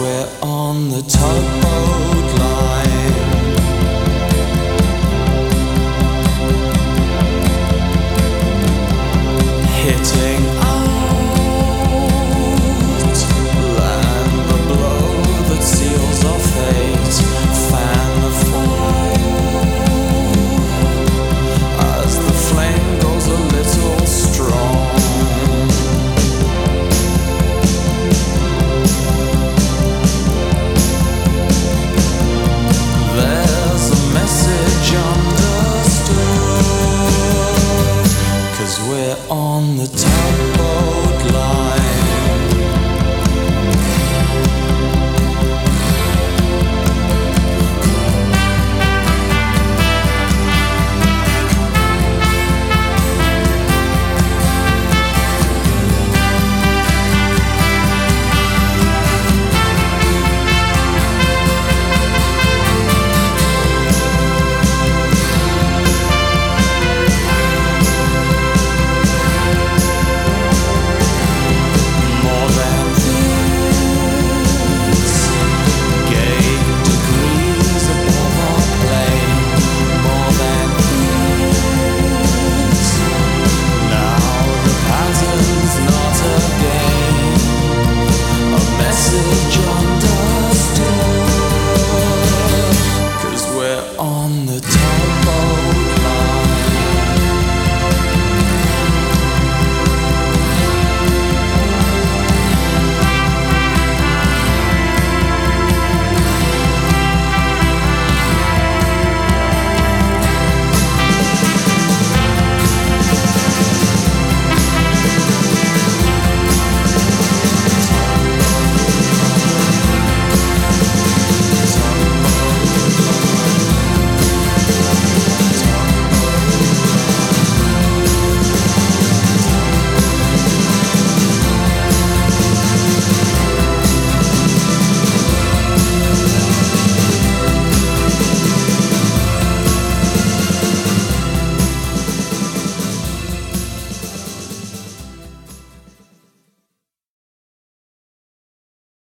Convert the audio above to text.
we're on the tugboat line. Hitting out, land the blow that seals our fate. Fan the fire as the flame goes a little strong. There's a message understood, 'cause we're on the tugboat line. Message on